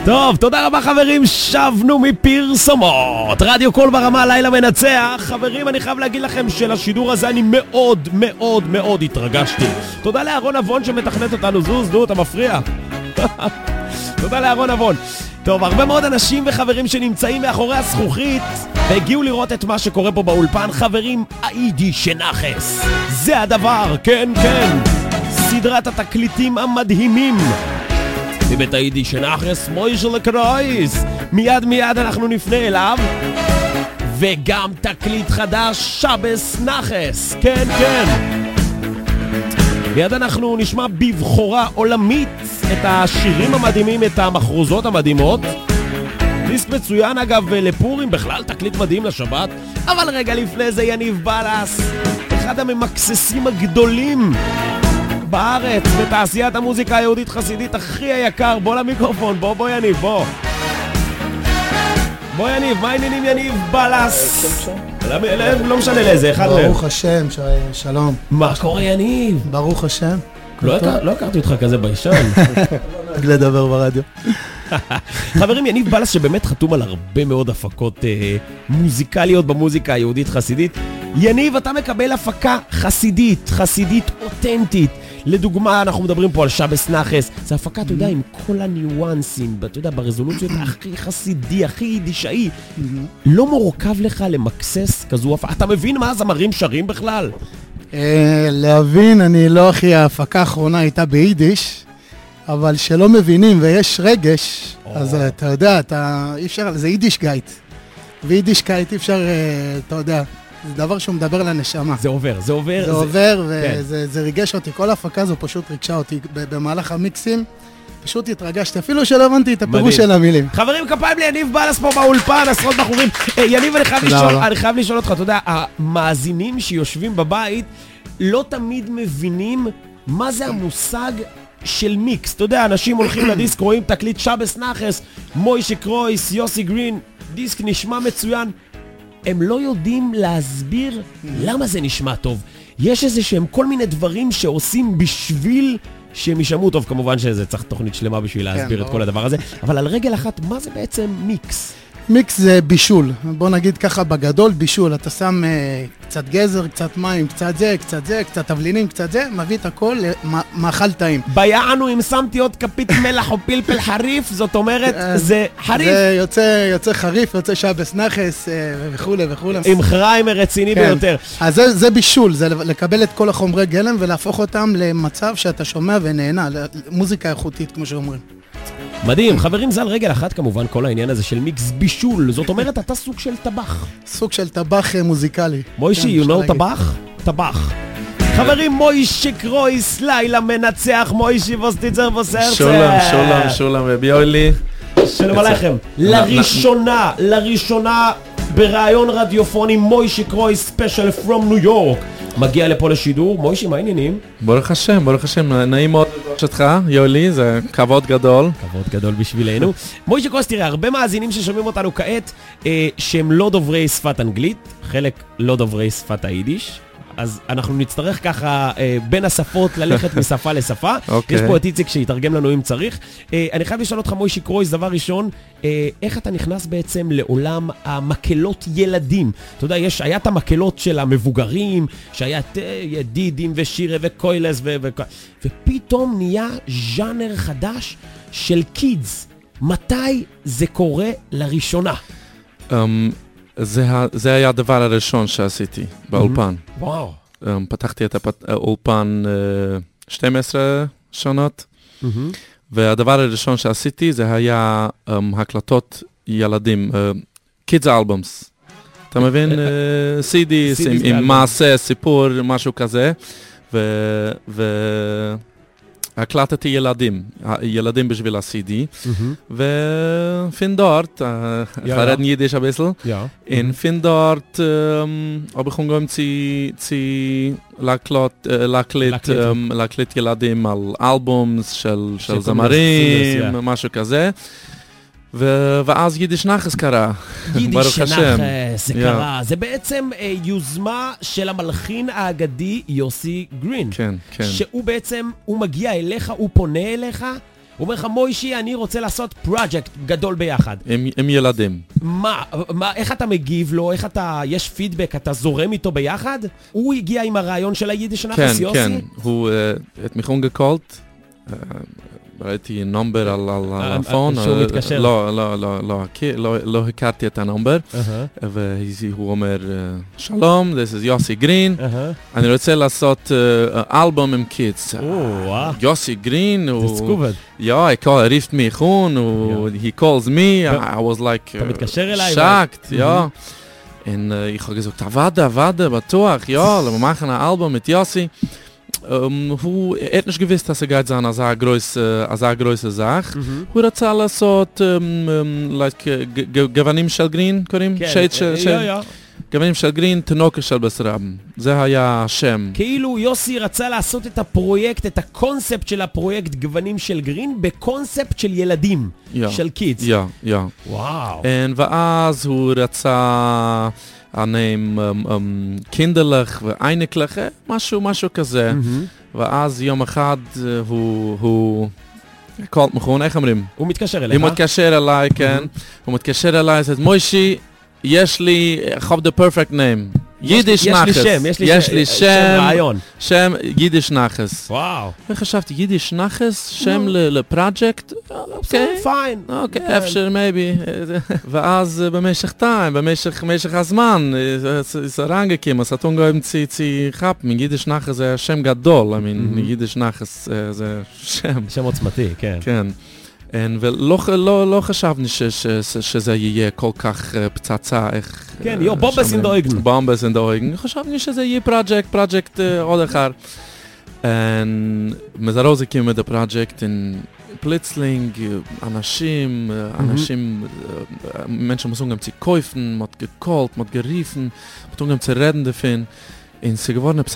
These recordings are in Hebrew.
טוב, תודה רבה חברים, שבנו מפרסומות. רדיו קול ברמה, לילה מנצח. חברים, אני חייב להגיד לכם שלשידור הזה אני מאוד מאוד מאוד התרגשתי. תודה לארון אבון שמתכנת אותנו. זוז, נו, אתה מפריע. תודה לארון אבון. טוב, הרבה מאוד אנשים וחברים שנמצאים מאחורי הזכוכית והגיעו לראות את מה שקורה פה באולפן. חברים, היידיש נחס, זה הדבר, כן כן, סדרת התקליטים המדהימים מבית היידיש נחס, מוישל קרויס. מיד אנחנו נפנה אליו. וגם תקליט חדש, שבס נחס, כן כן. מיד אנחנו נשמע בבחורה עולמית את השירים המדהימים, את המחרוזות המדהימות. דיסק מצוין אגב לפורים, בכלל תקליט מדהים לשבת. אבל רגע לפני זה יניב בלס, אחד הממקססים הגדולים בארץ בתעשיית המוזיקה היהודית חסידית, הכי היקר. בוא למיקרופון, בוא יניב, בוא יניב, מה העניינים יניב בלס? לא משנה לאיזה, אחד מהם. ברוך השם, שלום. מה קורה יניב? ברוך השם. לא הכרתי אותך כזה בישן. רק לדבר ברדיו. חברים, יניב בלס שבאמת חתום על הרבה מאוד הפקות מוזיקליות במוזיקה היהודית חסידית. יניב, אתה מקבל הפקה חסידית אותנטית. לדוגמה, אנחנו מדברים פה על שבס נחס. זה הפקה, אתה יודע, עם כל הניואנסים, אתה יודע, ברזולוציות הכי חסידי, הכי יידישאי. לא מורכב לך למקסס כזו הפקה? אתה מבין מה הזמרים שרים בכלל? להבין, אני לא הכי, ההפקה האחרונה הייתה ביידיש, אבל שלא מבינים ויש רגש, אז אתה יודע, אי אפשר, זה יידישקייט. ויידישקייט אי אפשר, אתה יודע, זה דבר שהוא מדבר לנשמה. זה עובר. זה עובר, וזה ריגש אותי. כל ההפקה הזו פשוט ריגשה אותי במהלך המיקסים. פשוט התרגשתי, אפילו שלא הבנתי את הפירוש של המילים. חברים, כפיים ליניב בלס פה באולפן, עשרות בחורים. יניב, אני חייב לשאול אותך, אתה יודע, המאזינים שיושבים בבית לא תמיד מבינים מה זה המושג של מיקס. אתה יודע, אנשים הולכים לדיסק, רואים תקליט שבס נחס, מוישה קרויס, יוסי גרין, דיסק נשמע מצוין. הם לא יודעים להסביר למה זה נשמע טוב. יש איזה שהם כל מיני דברים שעושים בשביל שהם ישמעו טוב. כמובן שזה צריך תוכנית שלמה בשביל להסביר את כל הדבר הזה. אבל על רגל אחת, מה זה בעצם מיקס? מיקס זה בישול. בוא נגיד ככה בגדול, בישול. אתה שם קצת גזר, קצת מים, קצת זה, קצת תבלינים, קצת זה, מביא את הכל למאכל טעים. ביענו, אם שמתי עוד כפית מלח או פלפל חריף, זאת אומרת, זה חריף. זה יוצא חריף, יוצא שבס נחס וכו'. עם חריימר רציני ביותר. אז זה בישול, זה לקבל את כל החומרי גלם ולהפוך אותם למצב שאתה שומע ונהנה, מוזיקה איכותית, כמו שאומרים. מדהים, חברים, זה על רגל אחת כמובן כל העניין הזה של מיקס בישול. זאת אומרת, אתה סוג של טבח. סוג של טבח מוזיקלי. מוישי, you know טבח? טבח. חברים, מוישה קרויס, לילה מנצח, מוישי וסטיצר וסרצה. שולם וביולי. שלום עליכם. לראשונה ברעיון רדיופוני, מוישה קרויס ספיישל פרום ניו יורק. מגיע לפה לשידור. מוישי, מה העניינים? ברוך השם, נעים מאוד לפגוש אותך, יולי, זה כבוד גדול. כבוד גדול בשבילנו. מוישה קרויס, תראה, הרבה מאזינים ששומעים אותנו כעת, שהם לא דוברי שפת אנגלית, חלק לא דוברי שפת היידיש, אז אנחנו נצטרך ככה בין השפות ללכת משפה לשפה. יש פה את איציק שיתרגם לנו אם צריך. אני חייב לשאול אותך, מוישה קרויס, דבר ראשון, איך אתה נכנס בעצם לעולם המקלות ילדים? אתה יודע, היה את המקלות של המבוגרים, שהיה ידידים ושירה וקוילס, ופתאום נהיה ז'אנר חדש של קידס. מתי זה קורה לראשונה? זה היה הדבר הראשון שעשיתי באולפן. וואו. פתחתי את האולפן 12 שנות, והדבר הראשון שעשיתי זה היה הקלטות ילדים, kids albums. אתה מבין? CDs עם מעשה, סיפור, משהו כזה. הקלטתי ילדים בשביל ה-CD, ופינדort, ich rede Jiddisch ein bisschen, in Findort habe ich umgegangen zu להקליט ילדים על אלבומס של זמרים, משהו כזה. ואז יידיש נחס קרה. יידיש נחס, זה קרה. זה בעצם יוזמה של המלחין האגדי יוסי גרין. כן, כן. שהוא בעצם, הוא מגיע אליך, הוא פונה אליך, הוא אומר לך, מוישי, אני רוצה לעשות פרויקט גדול ביחד. עם ילדים. מה, איך אתה מגיב לו? איך אתה, יש פידבק, אתה זורם איתו ביחד? הוא הגיע עם הרעיון של היידיש נחס, יוסי? כן, הוא את מיכון גקולט, ראיתי נומבר על הפון. שהוא מתקשר. לא הכרתי את הנומבר, והוא אומר, שלום, this is יוסי גרין, אני רוצה לעשות אלבום עם קידס. יוסי גרין, rieft me gewoon, he calls me, I was like shocked, en ich habe gesagt, warte, betoach, wir machen ein Album mit Yossi. הוא nicht gewiss, dass geht sein als eine große Sache. הוא רצה לעשות גוונים של גרין, קוראים? גוונים של גרין, תינוקה של בסרם. זה היה השם. כאילו יוסי רצה לעשות את הפרויקט, את הקונספט של הפרויקט גוונים של גרין, בקונספט של ילדים, של קידס. וואו. ואז הוא רצה הנעים קינדלך ואיינקלך, משהו כזה. ואז יום אחד הוא קולט מכון, איך אומרים? הוא מתקשר אליך? הוא מתקשר אליי, כן. הוא מתקשר אליי, הוא אומר, מוישי, יש לי, I have the perfect name. יידיש נחס. יש לי שם רעיון. שם יידיש נחס. וואו. וחשבתי, יידיש נחס, שם לפרויקט? אוקיי. פיין. אוקיי, אפשר, מייבי. ואז במשך הזמן, זה רנגקים, אז אתון גויים צי חפ, מיידיש נחס זה שם גדול, יידיש נחס זה שם. שם עוצמתי, כן. כן. ולא חשבני שזה יהיה כל כך פצצה, איך... כן, בומבס אין דאויגן. בומבס אין דאויגן. חשבני שזה יהיה פרויקט עוד אחר. מזרוז הקים את הפרויקט, פליצלינג, אנשים, Menschen müssen גם zu kaufen, mit gekollt, mit geriefen, mit גם zu reden davon. Und sie geworden ist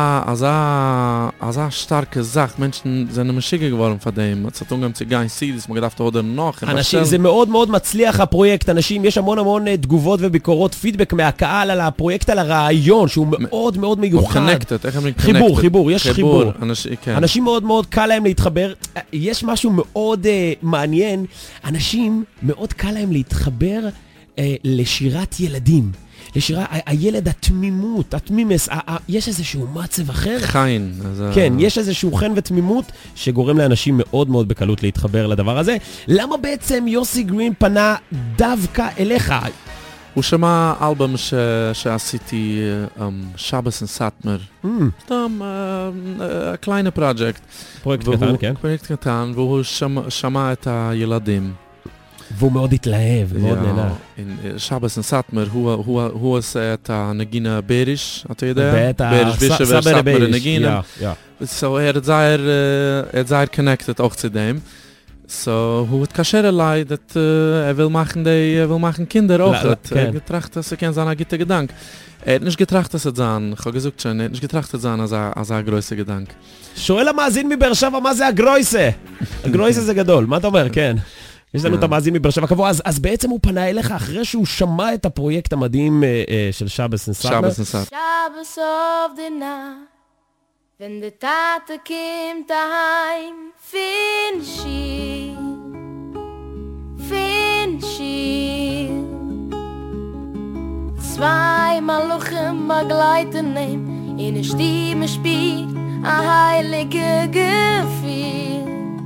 eine starke Sache. Menschen sind immer schicker geworden von dem. Es hat umgegangen zu gehen, das man gedacht oder noch. אנשים, זה מאוד מאוד מצליח הפרויקט. אנשים, יש המון תגובות וביקורות, פידבק מהקהל על הפרויקט, על הרעיון, שהוא מאוד מאוד מיוחד. הוא connected, איך אומרים connected? חיבור, יש חיבור. כן. אנשים מאוד מאוד קל להם להתחבר. יש משהו מאוד מעניין. אנשים, מאוד קל להם להתחבר לשירת ילדים. לשירה, הילד התמימס, יש איזשהו מצב אחר. חין. כן, יש איזשהו חן ותמימות שגורם לאנשים מאוד מאוד בקלות להתחבר לדבר הזה. למה בעצם יוסי גרין פנה דווקא אליך? הוא שמע אלבום שעשיתי, שבס וסאטמר. סתם, קליין פרויקט. פרויקט קטן, כן. פרויקט קטן, והוא שמע את הילדים. והוא מאוד התלהב, מאוד נהנה. שבס וסאטמר, הוא עושה את הנגינה בריש, אתה יודע? בטח, סאבר בריש, So het zei connected auch zu dem. So, hoe het kasher elai, dat will machen Kinder auch. Getracht, dass kein seiner gitte Gedank. Nicht getracht, dass sein, ich habe gesagt schon, nicht getracht, dass als größer Gedank. שואל המאזין מבאר שבע, מה זה הגרויסה? הגרויסה זה גדול, מה אתה אומר? כן. יש לנו את המאזין מבאר שבע קבוע, אז בעצם הוא פנה אליך אחרי שהוא שמע את הפרויקט המדהים של שבס נסאטמר. שבס of the night, wenn der Tate kommt daheim, find she. Zwei Maluchen begleiten ihm, in der Stimme spielt ein heilige Gefühl.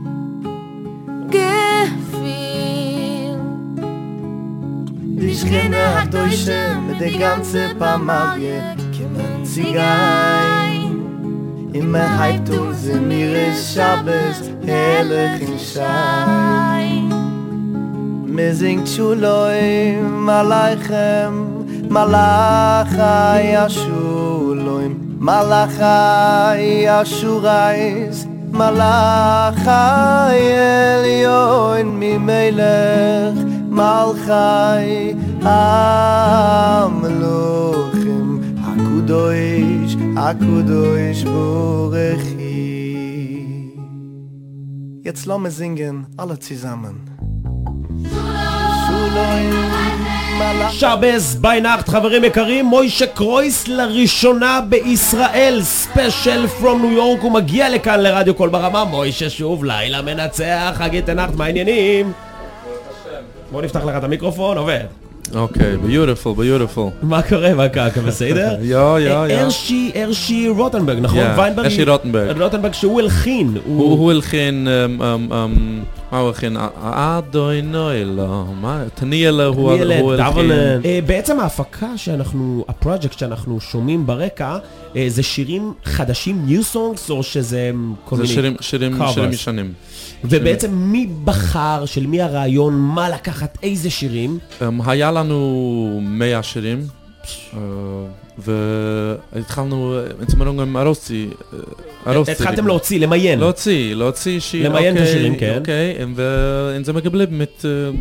Die Schreine hat Deutsche mit der ganze Pamalie kommen sie ein. Immer halbt uns in ihre Schabes herrlichen Schein. Mir singt Shuloim Aleichem, Malachai Ashuloim, Malachai Ashurais, Malachai Elyon Mimelech, Malchai Amlochim, Akudosh Borechi. Jetzt lassen wir singen, alle zusammen. Shuloim שבס ביינארט, חברים יקרים, מוישה קרויס לראשונה בישראל, ספיישל פרום ניו יורק, הוא מגיע לכאן לרדיו קול ברמה. מוישה שוב, לילה מנצח, חגית עינת, מה העניינים? בוא נפתח לך את המיקרופון, עובד. אוקיי, ביוטיפול. מה קורה, מה קרה, בסדר? הרשי רוטנברג, נכון? הרשי רוטנברג שהוא הלחין. הוא הלחין, מה הוא הלחין? אדוי נוילה, תניאלה הוא הלחין. בעצם ההפקה הפרויקט שאנחנו שומעים ברקע, זה שירים חדשים, new songs, או שזה כל מיני זה שירים ישנים. ובעצם מי בחר, של מי הרעיון, מה לקחת, איזה שירים? היה לנו 100 שירים, והתחלנו, אצלנו עם ארוסי. התחלתם להוציא, למיין. להוציא שיר. למיין את השירים, כן. אוקיי, וזה מגבלב mit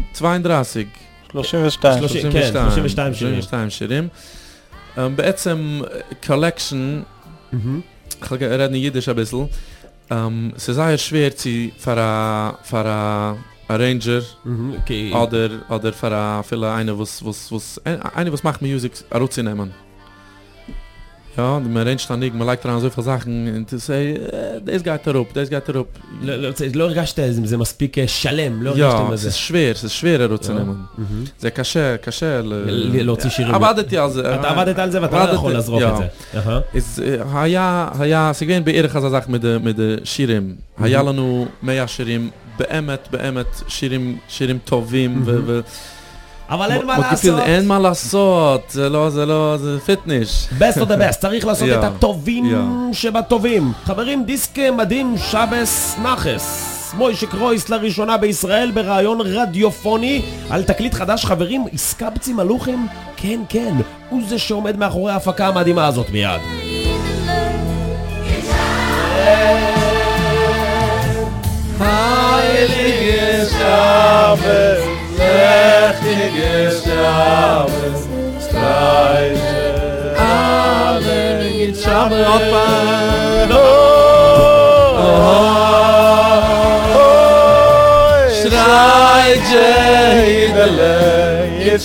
32 שירים. בעצם collection, ich rede Jiddisch ein bisschen, es ist sehr schwer für ein Arranger oder für eine, was macht Musik rauszunehmen. Ja, man arrangiert dann nicht, man legt daran so viele Sachen und du sagst, das geht darauf. לא הרגשת זה מספיק שלם, לא הרגשתם בזה. Ja, es ist schwer rauszunehmen. זה קשה להוציא שירים. עבדתי על זה. אתה עבדת על זה ואתה לא יכול לזרוק את זה. היה סגן בערך הזה זך משירים. היה לנו 100 שירים, באמת שירים טובים אבל אין מה לעשות. אין מה לעשות, זה פיטניש. best of the best, צריך לעשות את הטובים שבטובים. חברים, דיסק מדהים, שבס נחס. מוישה קרויס לראשונה בישראל ברעיון רדיופוני על תקליט חדש. חברים, איסקבצי מלוכים? כן, הוא זה שעומד מאחורי ההפקה המדהימה הזאת מיד. Heilige Schabes, Lechtige Schabes, Streiche alle Git Schabes Otman, Streiche Idele Git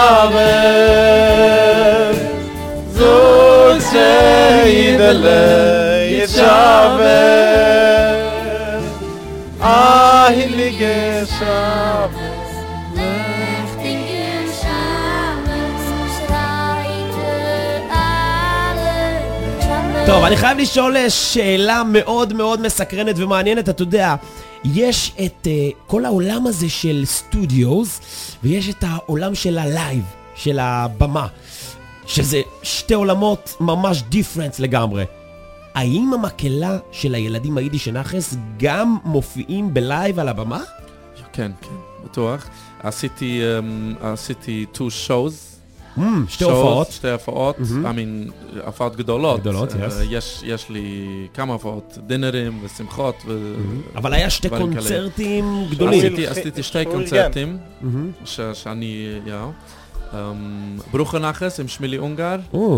Schabes, Zugse Idele Git Schabes, Heilige Schabes, Lechtige Schabes, Streite alle Schabes. טוב, אני חייב לשאול שאלה מאוד מאוד מסקרנת ומעניינת. אתה יודע, יש את כל העולם הזה של סטודיוס, ויש את העולם של הלייב, של הבמה, שזה שתי עולמות ממש דיפרנס לגמרי. האם המקהלה של הילדים היידיש נחס גם מופיעים בלייב על הבמה? כן, בטוח. עשיתי 2 shows. שתי הופעות. שתי הופעות, הופעות גדולות. yes. יש לי כמה הופעות, דינרים ושמחות. אבל היה שתי קונצרטים גדולים. עשיתי 2 קונצרטים, שאני, ברוך הנחס עם שמילי אונגר.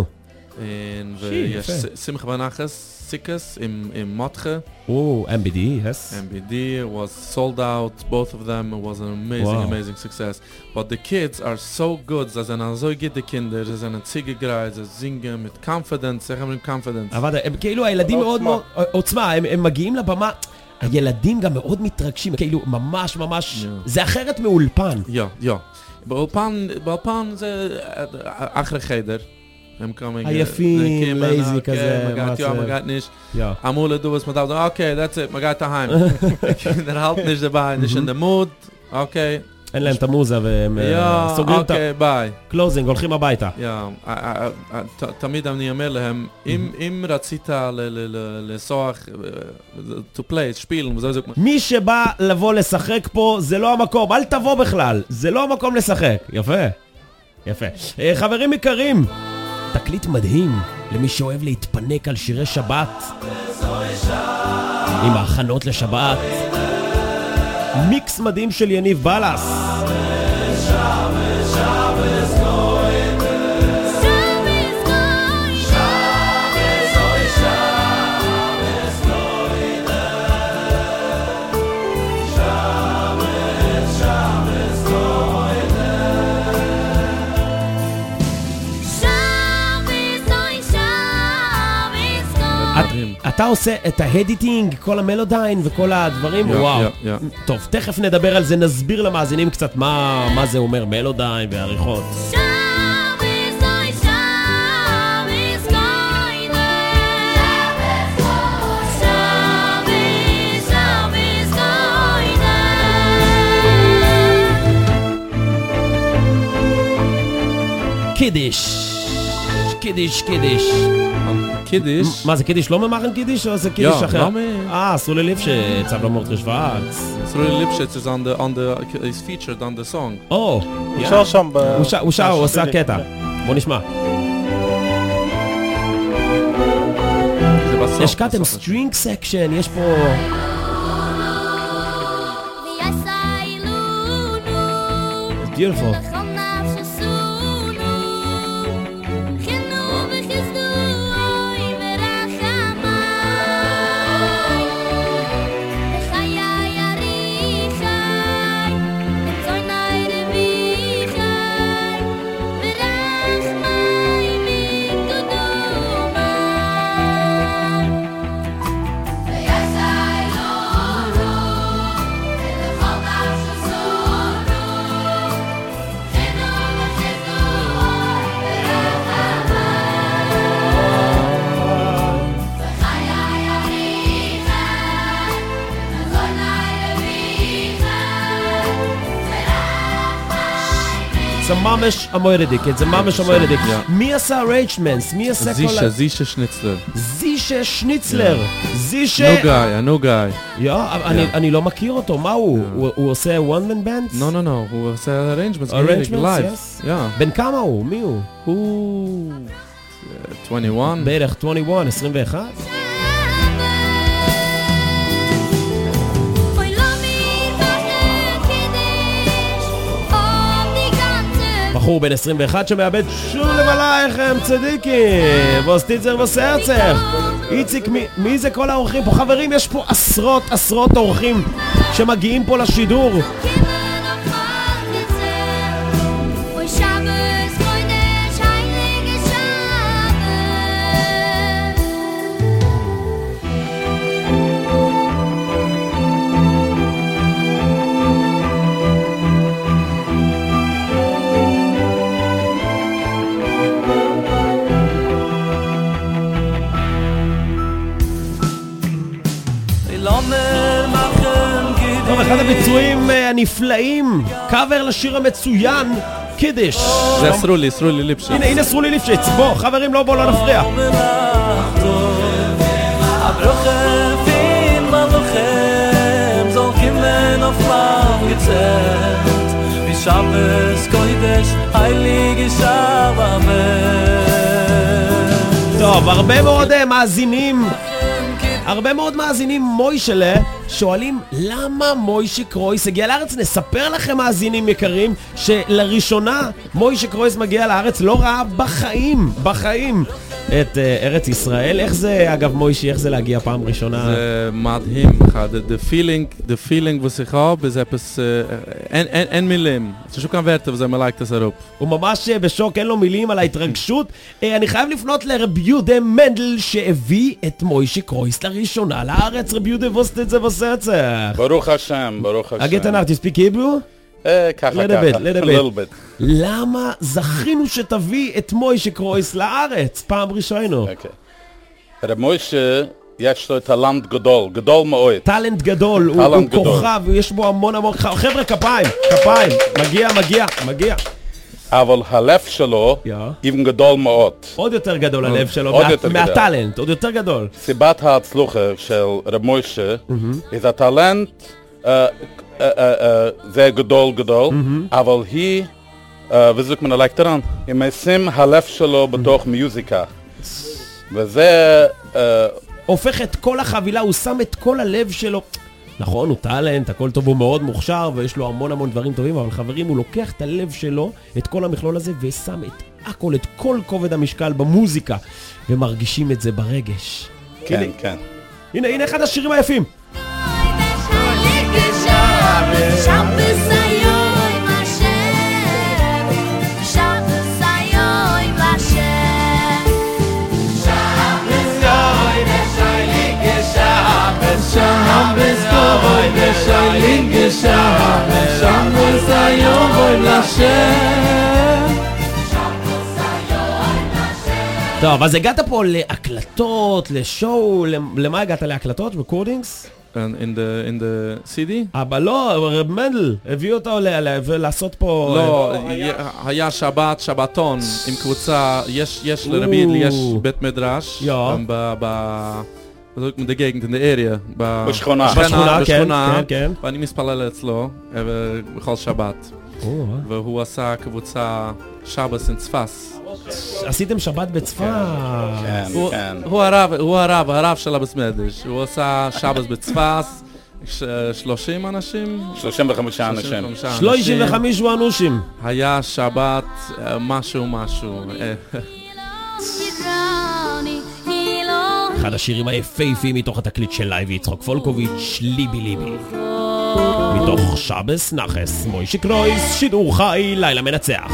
ויש שמח ונחס, סיקס עם מותחה. MBD, yes. MBD was sold out, both of them. It was an amazing success. But the kids are so good, sie sind so gute Kinder, sie sind ziegegreis, sie singen mit confidence, sie haben confidence. אבל הם כאילו הילדים מאוד מאוד, עוצמה, הם מגיעים לבמה, הילדים גם מאוד מתרגשים, כאילו ממש, זה אחרת מאולפן. באולפן זה אחרי חדר. עייפים, לייזי כזה, מגעת ניש. אמרו לדובס מדבר, אוקיי, that's it, מגעת ההיים. Kinder halten nicht dabei, nicht in der Mood, אוקיי. אין להם את המוזה והם סוגרים את אוקיי, ביי. קלוזינג, הולכים הביתה. תמיד אני אומר להם, אם רצית לסוח, to play, שפיל, מי שבא לבוא לשחק פה, זה לא המקום, אל תבוא בכלל, זה לא המקום לשחק. יפה. חברים יקרים, תקליט מדהים למי שאוהב להתפנק על שירי שבת עם ההכנות לשבת. מיקס מדהים של יניב בלס. אתה עושה את ההדיטינג, כל המלודיין וכל הדברים, וואו. טוב, תכף נדבר על זה, נסביר למאזינים קצת מה זה אומר, מלודיין ועריכות. קידיש. מה זה קידיש? לא ממחן קידיש או זה קידיש אחר? סרולי ליפשץ, aber Mordre Schwarz. Sruly Lipschitz is is featured on the song. הוא שר שם הוא שר, הוא עושה קטע. בוא נשמע. השקעתם סטרינג סקשן, יש פה... Beautiful. זה ממש המוירדיקט, זה ממש המוירדיקט. מי עשה ארייג'מנטס? מי עשה כל... זישה שניצלר. זישה שניצלר. נו גאי. אני לא מכיר אותו, מה הוא? הוא עושה one man band? לא, הוא עושה ארייג'מנטס. ארייג'מנטס, יס. בן כמה הוא? מי הוא? הוא... 21. בערך 21, 21? בחור בן 21 שמאבד שוב לבלייכם צדיקים וסטיצר וסרצר איציק, מי זה כל האורחים פה? חברים, יש פה עשרות אורחים שמגיעים פה לשידור. אחד הביצועים הנפלאים, קאבר לשיר המצוין, קידיש. זה סרולי ליפשיץ. הנה סרולי ליפשיץ, בוא, חברים, לא נפריע. טוב, הרבה מאוד מאזינים מוישלה שואלים למה מוישה קרויס הגיע לארץ. נספר לכם מאזינים יקרים שלראשונה מוישה קרויס מגיע לארץ, לא ראה בחיים את ארץ ישראל. איך זה, אגב מוישה, איך זה להגיע פעם ראשונה? זה מדהים, the feeling was ich habe ist etwas, אין מילים, זה שוקן ורטה וזה מלייק תסרופ. הוא ממש בשוק, אין לו מילים על ההתרגשות. אני חייב לפנות לרבי יהודה מנדל שהביא את מוישה קרויס לראשונה לארץ. רבי יהודה, ווסט את זה בסרצח. ברוך השם. אגטנר, you speak Hebrew? ככה, a little bit. למה זכינו שתביא את מוישה קרויס לארץ פעם ראשונה? רב מוישה יש לו טלנט גדול מאוד. טלנט גדול, הוא כוכב, יש בו המון חבר'ה, כפיים, מגיע. אבל הלב שלו even גדול מאוד. עוד יותר גדול הלב שלו, מהטלנט, עוד יותר גדול. סיבת ההצלחה של רב מוישה, is הטלנט זה גדול, אבל היא, וזוק מן הלקטרן, היא משים הלב שלו בתוך מיוזיקה. וזה... הופך את כל החבילה, הוא שם את כל הלב שלו. נכון, הוא טלנט, הכל טוב, הוא מאוד מוכשר, ויש לו המון דברים טובים, אבל חברים, הוא לוקח את הלב שלו, את כל המכלול הזה, ושם את הכל, את כל כובד המשקל במוזיקה, ומרגישים את זה ברגש. כן. הנה אחד השירים היפים. השם. טוב, אז הגעת פה להקלטות, לשואו, למה הגעת? להקלטות? ריקורדינגס? in the CD? אבל לא, רב מנדל, הביאו אותו לעשות פה... לא, היה שבת, שבתון, עם קבוצה, יש לרבי ידלי, יש בית מדרש, in der Gegend, in der Area, בשכונה. בשכונה, כן. ואני מספלל אצלו, בכל שבת. והוא עשה קבוצה שבס עם צפס. עשיתם שבת בצפת. כן. הוא הרב של הבסמדש. הוא עשה שבס בצפס, 30 אנשים? 35 אנשים. 35 אנושים. היה שבת משהו. אחד השירים היפהפיים מתוך התקליט של לייב יצחק פולקוביץ', ליבי. מתוך שבס נחס, מוישי קרויס, שידור חי, לילה מנצח.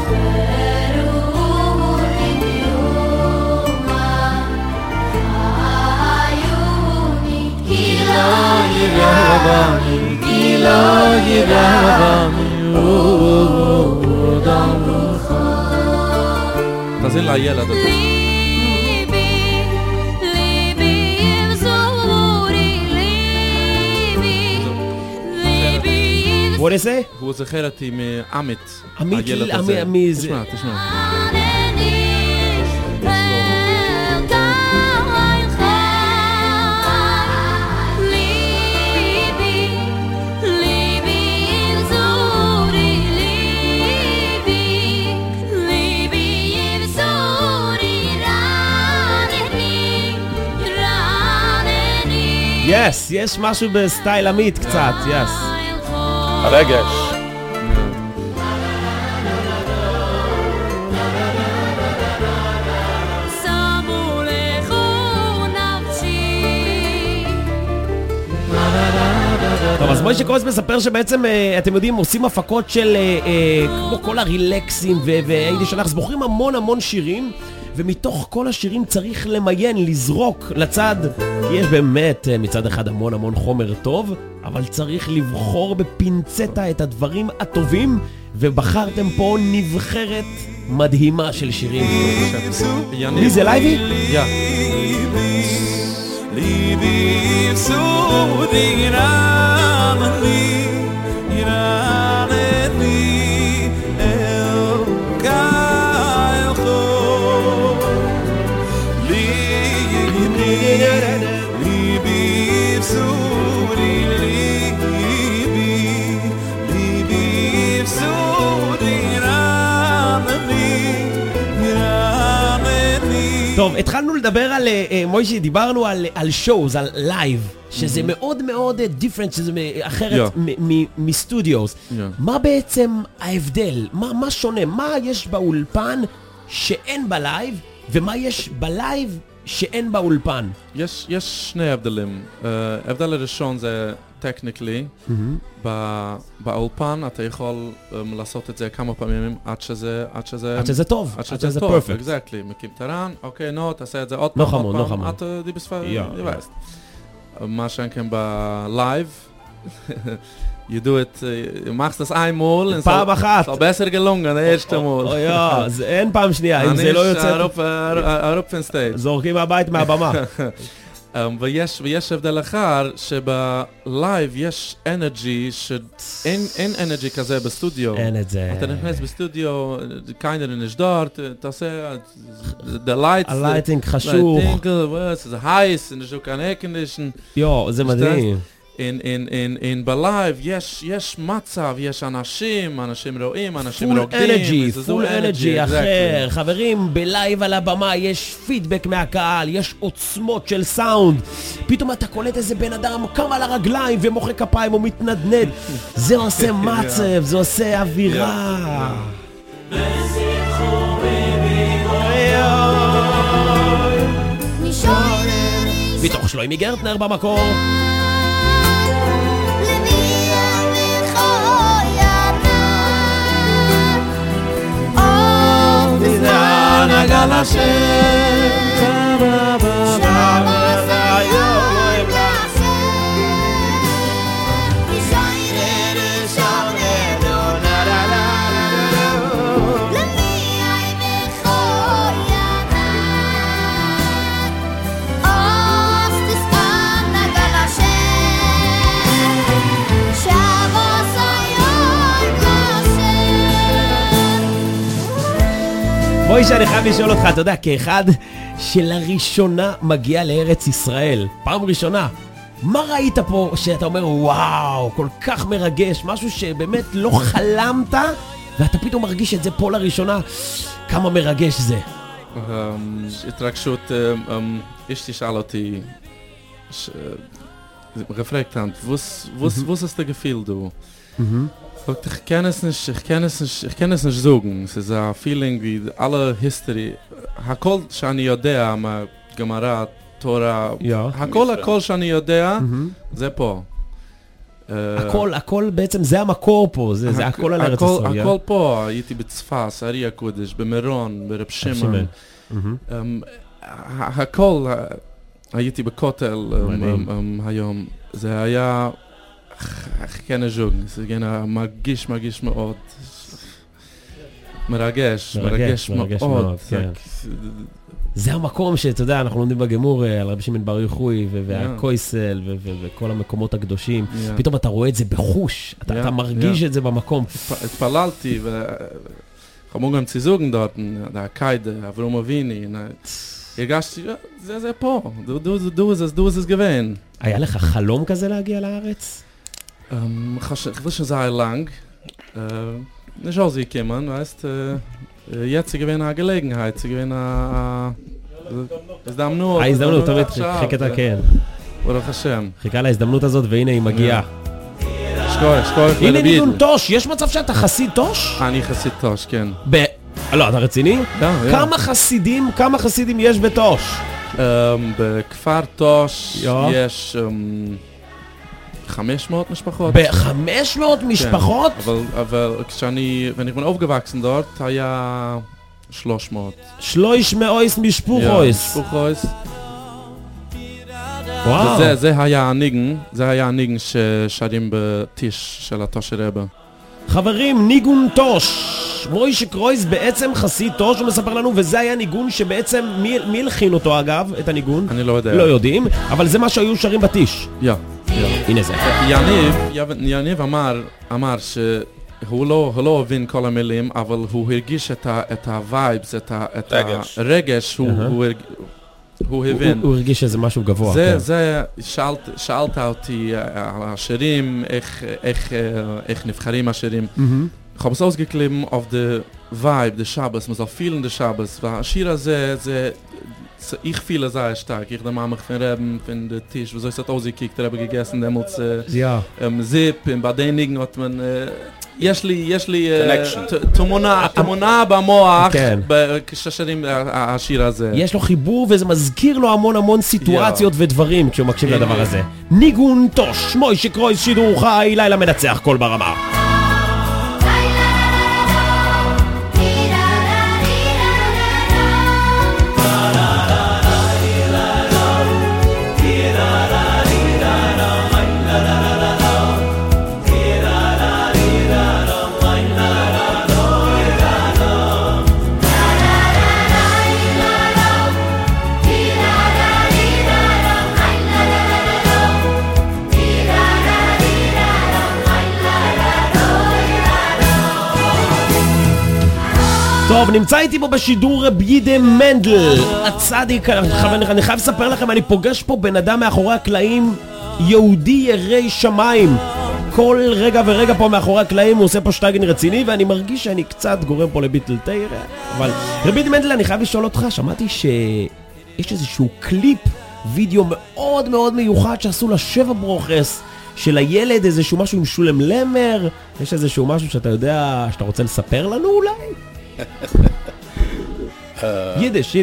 תזין לילד הזה. What is it? הוא זכר אותי מעמית. עמית, תשמע. Yes, יש משהו בסטייל עמית קצת, yes. הרגש. טוב, אז מוישה קרויס מספר שבעצם, אתם יודעים, עושים הפקות של כמו כל הרילקסים והיידי שנחס, בוחרים המון שירים, ומתוך כל השירים צריך למיין, לזרוק לצד, כי יש באמת מצד אחד המון חומר טוב, אבל צריך לבחור בפינצטה את הדברים הטובים, ובחרתם פה נבחרת מדהימה של שירים. מי זה לייבי? יא. ליבי סודי גרמני גרמני אל קאלחו ליבי סודי ליבי סודי גרמני גרמני. טוב, התחלנו לדבר על, מוישי, דיברנו על שואוז, על לייב, שזה מאוד דיפרנט, שזה אחרת מסטודיוס. מה בעצם ההבדל? מה שונה? מה יש באולפן שאין בלייב, ומה יש בלייב שאין באולפן? יש שני הבדלים. ההבדל הראשון זה טכניקלי. באולפן אתה יכול לעשות את זה כמה פעמים עד שזה טוב, עד שזה פרפקט. אקזקטלי, מקים טרן, אוקיי, נו, תעשה את זה עוד פעם, עד די בספר, יבאסט. מה שאין בלייב, you do it, machst das einmal, פעם אחת. soll besser gelungen, erste Mal. זה אין פעם שנייה, אם זה לא יוצא... הרופן סטייג'. זורקים הבית מהבמה. ויש הבדל אחר שבלייב יש אנרגי שאין אנרגי כזה בסטודיו. אין את זה. אתה נכנס בסטודיו, קיינר נשדור, תעשה הלייטינג חשוך. זה הייס, נשאו כאן אקנדישן. זה מדהים. בלייב יש מצב, יש אנשים רואים, אנשים רוקדים. פול אנרגי אחר. חברים, בלייב על הבמה יש פידבק מהקהל, יש עוצמות של סאונד. פתאום אתה קולט איזה בן אדם קם על הרגליים ומוחא כפיים או מתנדנד. זה עושה מצב, זה עושה אווירה. מתוך שלוימי גרטנר במקור. נגל השם מוישה, אני חייב לשאול אותך, אתה יודע, כאחד שלראשונה מגיע לארץ ישראל, פעם ראשונה, מה ראית פה שאתה אומר, וואו, כל כך מרגש, משהו שבאמת לא חלמת, ואתה פתאום מרגיש את זה פה לראשונה, כמה מרגש זה? התרגשות, אשתי שאל אותי, gefragt hat, was hast du gefühlt, du? Ich kann es nicht sagen. Es ist ein Feeling wie alle History. Hakol shani yodea, ma Gemara, Torah. Hakol shani yodea, זה פה. הכל בעצם, זה המקור פה, זה הכל על ארץ ישראל. הכל פה, הייתי בצפס, ארי הקודש, במירון, ברב שמעון. הכל, הייתי בכותל היום. זה היה... כן הז'וג, זה מרגיש מאוד. מרגש מאוד. זה המקום שאתה יודע, אנחנו לומדים בגמור על רבי שמעון בר יוחאי והקויסל וכל המקומות הקדושים. פתאום אתה רואה את זה בחוש, אתה מרגיש את זה במקום. התפללתי וחמו גם ציזוגן דורten, הקיידה, אברום אביני. הרגשתי, זה פה, דו זה גוון. היה לך חלום כזה להגיע לארץ? Ich will schon sehr lang. Nicht all sie kommen, weißt, jetzt gewinne eine Gelegenheit, sie gewinne הזדמנות. ההזדמנות, תמיד חיכת, כן. ברוך השם. חיכה להזדמנות הזאת, והנה היא מגיעה. שקול. הנה ניגון טוש, יש מצב שאתה חסיד טוש? אני חסיד טוש, כן. לא, אתה רציני? כמה חסידים יש בטוש? בכפר טוש יש 500 משפחות. ב-500 משפחות? אבל wenn ich bin aufgewachsen dort, היה 300. 300 משפחויס. וואו. זה היה הניגן ששרים בטיש של הטוש רבה. חברים, ניגון טוש. מוישה קרויס בעצם חסיד טוש, הוא מספר לנו, וזה היה ניגון שבעצם, מי הלחין אותו אגב, את הניגון? אני לא יודע. לא יודעים, אבל זה מה שהיו שרים בטיש. הנה זה. יניב אמר שהוא לא הבין כל המילים, אבל הוא הרגיש את הווייבס, את הרגש, הוא הבין. הוא הרגיש שזה משהו גבוה. זה, שאלת אותי השירים, איך נבחרים השירים. Ich habe es ausgeklebt auf der Vibe, der Shabbos, man soll fühlen der Shabbos. והשיר הזה, ich fühle sehr stark. Ich da mache von Reben, von der Tisch, wieso ist das ausgekickt, der habe gegessen, damals Zip, bei denigen hat man... יש לי תמונה במוח כששרים השיר הזה. יש לו חיבור וזה מזכיר לו המון סיטואציות ודברים כשהוא מקשיב לדבר הזה. ניגון טוש, מוישה קרויס, שידור חי, לילה מנצח, קול ברמה. טוב, נמצא איתי פה בשידור רב יידה מנדל, הצדיק, אני חייב לספר לכם, אני פוגש פה בן אדם מאחורי הקלעים, יהודי ירא שמיים. כל רגע ורגע פה מאחורי הקלעים הוא עושה פה שטייגן רציני, ואני מרגיש שאני קצת גורם פה לביטל תייר, אבל רב יידה מנדל, אני חייב לשאול אותך, שמעתי שיש איזשהו קליפ, וידאו מאוד מאוד מיוחד שעשו לשבע ברוכס, של הילד, איזשהו משהו עם שולם למר, יש איזשהו משהו שאתה יודע, שאתה רוצה לספר לנו אולי? יידיש.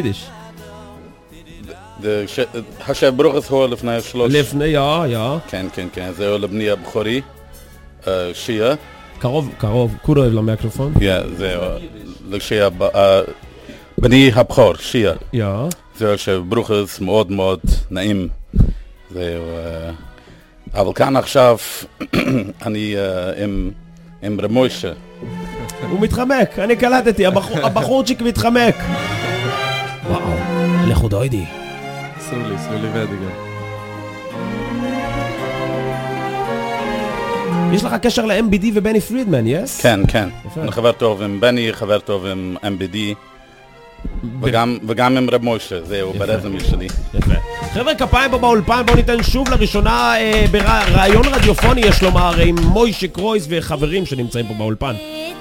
השב ברוכס הוא לפני 3. לפני, כן, זהו לבני הבחורי, שיה. קרוב, כולו אוהב למיקרופון. זהו, לשיה, בני הבחור, שיה. זהו השב ברוכס מאוד מאוד נעים. זהו, אבל כאן עכשיו אני עם רמוישה. הוא מתחמק, אני קלטתי, הבחורצ'יק מתחמק. וואו, לכו דוידי. סרולי ודיגר. יש לך קשר ל-MBD ובני פרידמן, yes? כן. אני חבר טוב עם בני, חבר טוב עם MBD. וגם עם רב מוישה, זהו, ברזמי שלי. יפה. חבר'ה, כפיים פה באולפן, בואו ניתן שוב לראשונה ברעיון רדיופוני, יש לומר, עם מוישה קרויס וחברים שנמצאים פה באולפן.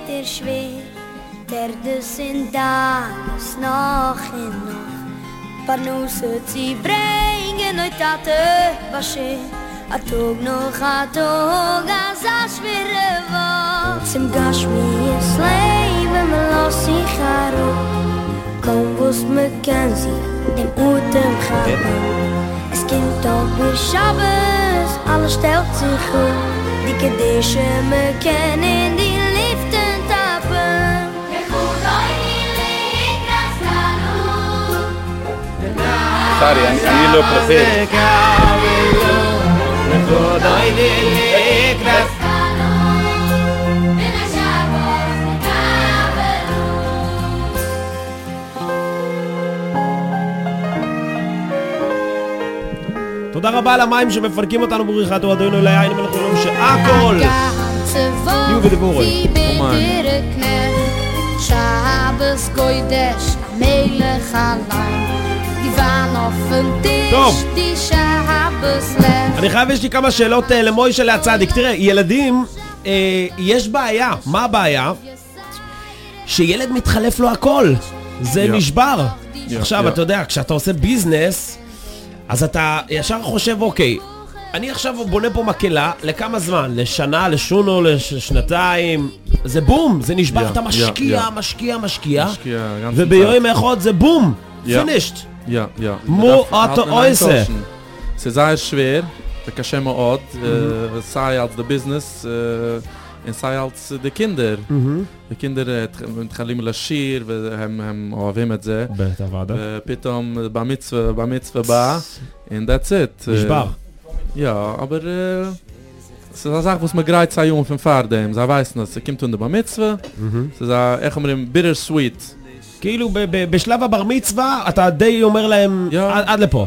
Der de sind da, es noch und noch. Parnusse sie bringen euch Tate, wasche. A tog noch a tog, as a schwere Woche. Zum Gashmi's Leben, me los sich haro. Kaum wusst me kenn sie, dem Utem Chaben. Es kommt doch wie Shabbos, alles stellt sich hoch. Die Kedische me kennen, die Liften tappen. Sorry, אני לא prepared. תודה רבה על המים שמפרקים אותנו בריחת אוהדינו ליין ולחלום שהכל יהיו בדיבורי. Shabbos koidesh, melech allein. Die waren auf dem Tisch, die Shabbos lech. אני חייב, יש לי כמה שאלות למוישה להצדיק. תראה, ילדים, יש בעיה. מה הבעיה? שילד מתחלף לו הכל. זה נשבר. עכשיו, אתה יודע, כשאתה עושה ביזנס, אז אתה ישר חושב, אוקיי, אני עכשיו בונה פה מקלה, לכמה זמן? לשנה, לשונו, לשנתיים. זה בום, זה נשבר, אתה משקיע, וביום אחד זה בום, finished. מו אתה עושה. זה sehr schwer, זה קשה מאוד, sei als der Business, sei als die Kinder. Die Kinder מתחילים לשיר והם אוהבים את זה. ופתאום במצווה בא, and that's it. נשבר. Ja, aber es ist eine Sache, was man gerade zwei Jungen vom Fahrradem. Sie wissen, es kommt unter der Mitzvah. Es ist איך אומרים, bittersweet. כאילו בשלב הבר מצווה, אתה די אומר להם עד לפה.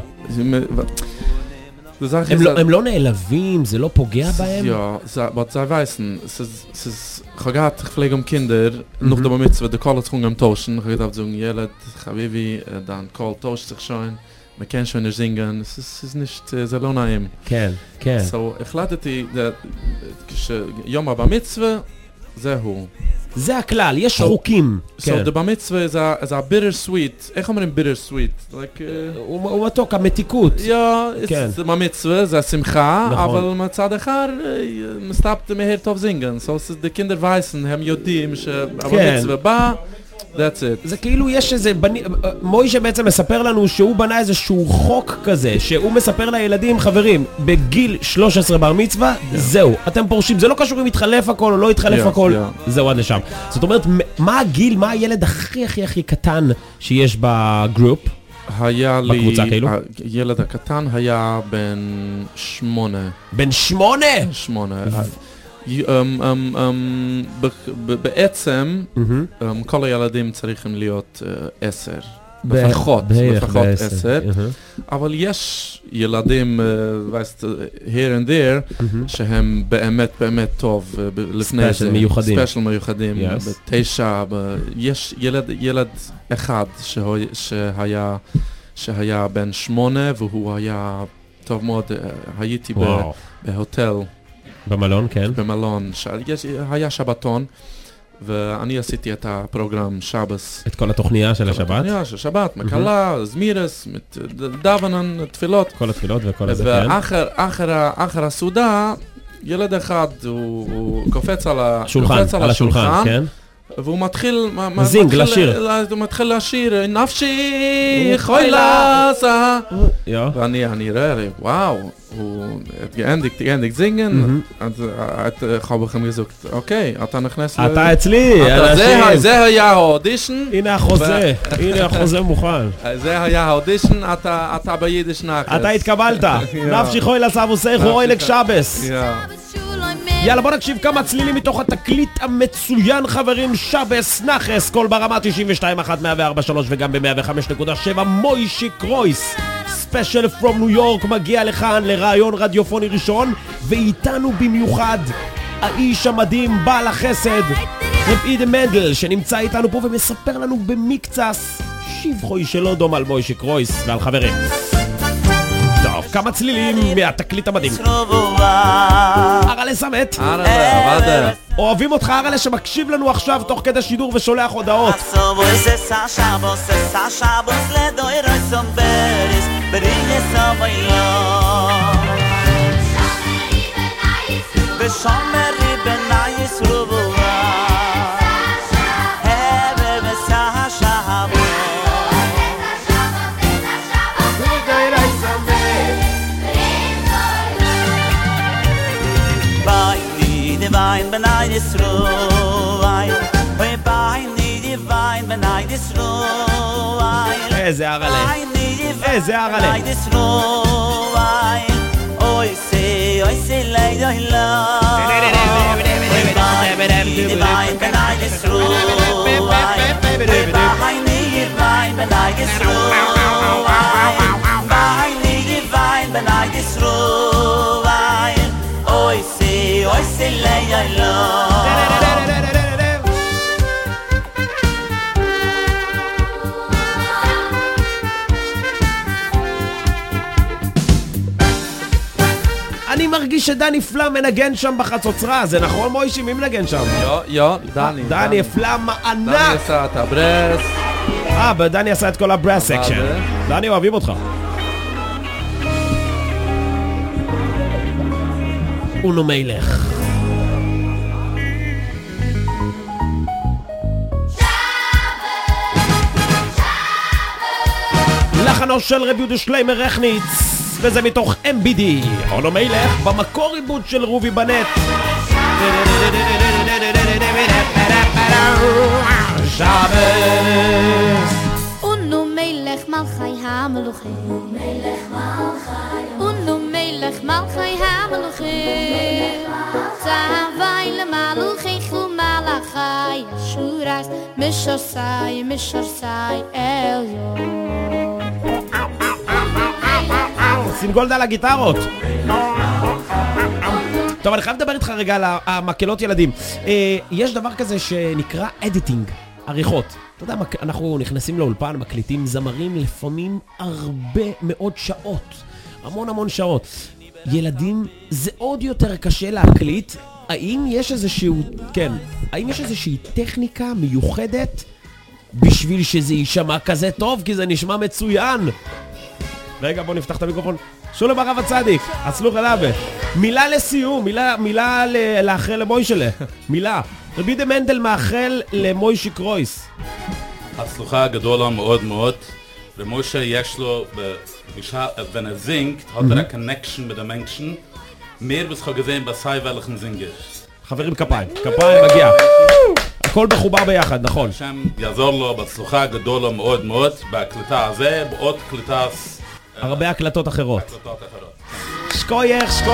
הם לא נעלבים, זה לא פוגע בהם? Ja, aber sie wissen, es ist, ich pflege Kinder, noch der Mitzvah, die Kohle zu am Tauschen. Ich habe gesagt, Jeled, Chavivi, dann Kohle tauscht sich schon. Man kann schon nicht singen, es ist nicht sehr lohnaim. כן, כן. So, החלטתי, יום הבא מצווה, זהו. זה הכלל, יש חוקים. So, the מצווה is a bittersweet, איך אומרים bittersweet? הוא מתוק, המתיקות. זה במצווה, זה השמחה, אבל מצד אחר, מסתפת מהר טוב זינגן. So, the kinder weißen, הם יודעים שהמצווה בא, That's it. זה כאילו יש איזה, מוישה בעצם מספר לנו שהוא בנה איזשהו חוק כזה, שהוא מספר לילדים, חברים, בגיל 13 בר מצווה, זהו, אתם פורשים, זה לא קשור אם יתחלף הכל או לא יתחלף הכל, זהו עד לשם. זאת אומרת, מה הגיל, מה הילד הכי קטן שיש בגרופ? היה לי, בקבוצה כאילו? הילד הקטן היה בן 8. בן 8? 8. בעצם כל הילדים צריכים להיות 10 לפחות 10 אבל יש ילדים here and there שהם באמת טוב לפני זה ספיישל מיוחדים ב9 יש ילד אחד שהיה בן 8 והוא היה טוב מאוד הייתי בהוטל במלון, כן. במלון, היה שבתון, ואני עשיתי את הפרוגרם שבס. את כל התוכניה של השבת? התוכניה של שבת, מקלה, זמירס, דוונן, תפילות. כל התפילות וכל הזה, כן. ואחר הסעודה, ילד אחד, הוא קופץ על השולחן, כן. והוא מתחיל זינג, לשיר. הוא מתחיל לשיר, נפשי, חוילס. ואני רואה, וואו, הוא גאנדיק זינגן, אז habe ich ihm gesagt, אוקיי, אתה נכנס אתה אצלי, זה היה האודישן. הנה החוזה מוכן. זה היה האודישן, אתה ביידיש נחס. אתה התקבלת. נפשי חוילס אבוסייך אוילק שבס. יאללה, בוא נקשיב כמה צלילים מתוך התקליט המצוין, חברים. שבס נחס, כל ברמה 92.1 104.3 וגם ב-105.7. מוישה קרויס, ספיישל פרום ניו יורק, מגיע לכאן לרעיון רדיופוני ראשון, ואיתנו במיוחד האיש המדהים, בעל החסד, רב עידה מנדל, שנמצא איתנו פה ומספר לנו במקצס שבחוי שלא דום על מוישי קרויס ועל חברים. טוב, כמה צלילים מהתקליט המדהים. ארלה סמת. ארלה, אוהבים אותך ארלה שמקשיב לנו עכשיו תוך כדי שידור ושולח הודעות. ושומרי בנייס רובואה הבר וסה שבו ביי דיוויין בנייס רובואה ביי דיוויין בנייס רובואה איזה ארלה. איזה ארלה. Oi say lay the love divine when I get through I need divine when I get through I need divine when I get through Oi say lay the love אני מרגיש שדני פלאם מנגן שם בחצוצרה, זה נכון מוישי? מי מנגן שם? דני. דני פלאם ענק! דני עשה את הברס. דני עשה את כל הברס סקשן. דני, אוהבים אותך. אונו מלך. לחנו של רב יהודה שליימר רכניץ, וזה מתוך MBD, אונו מלך, במקור עיבוד של רובי בנט. שבס אונו מלך מלכי המלוכים, אונו מלך מלכי המלוכים, צהווי למלוכי ומלכי אשורס משרסי אליון. סינגולדה על הגיטרות. טוב, אני חייב לדבר איתך רגע על המקהלות ילדים. יש דבר כזה שנקרא אדיטינג, עריכות. אתה יודע, אנחנו נכנסים לאולפן, מקליטים זמרים לפעמים הרבה מאוד שעות. המון שעות. ילדים זה עוד יותר קשה להקליט. האם יש איזושהי טכניקה מיוחדת בשביל שזה יישמע כזה טוב? כי זה נשמע מצוין. רגע, בוא נפתח את המיקרופון. שולם הרב הצדיק, הצלוח אליו. מילה לסיום, מילה לאחל למוישלה. מילה. רבי דה מנדל מאחל למוישי קרויס. הצלחה גדולה מאוד מאוד. למוישה יש לו, wenn singt, hat connection mit den Menschen. mehr bis gesehen bei sei welchen Singer. חברים, כפיים מגיע. הכל מחובר ביחד, נכון. השם יעזור לו בהצלחה גדולה מאוד מאוד בהקלטה הזה, בעוד קלטה הרבה הקלטות אחרות. שקוייך.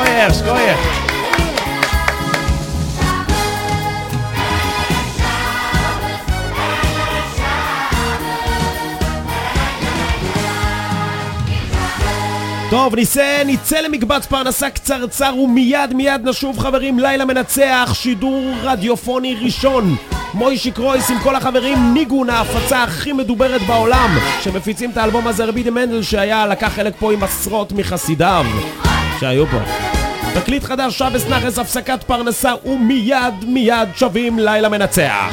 טוב, נצא למקבץ פרנסה קצרצר ומיד נשוב חברים, לילה מנצח, שידור רדיופוני ראשון. מוישי קרויס עם כל החברים, ניגון ההפצה הכי מדוברת בעולם, שמפיצים את האלבום הזה. רבי דה מנדל שהיה לקח חלק פה עם עשרות מחסידיו שהיו פה. תקליט חדש, שבס נחס, הפסקת פרנסה ומיד שווים לילה מנצח.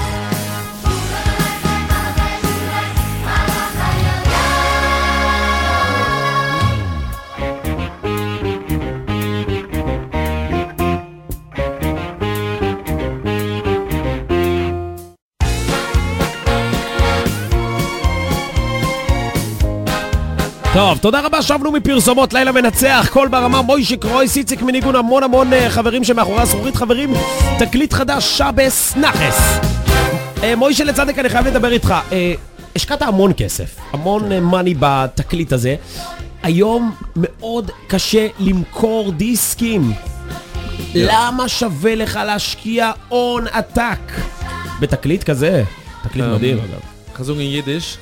טוב, תודה רבה, שבנו מפרסומות, לילה מנצח, כל ברמה, מוישי קרויס, איציק מניגון, המון חברים שמאחורי הזכורית. חברים, תקליט חדש, שבס נחס. מוישי לצדק, אני חייב לדבר איתך. השקעת המון כסף, המון מני בתקליט הזה. היום מאוד קשה למכור דיסקים. למה שווה לך להשקיע הון עתק בתקליט כזה? תקליט מדהים, אגב. חזון in Jiddisch.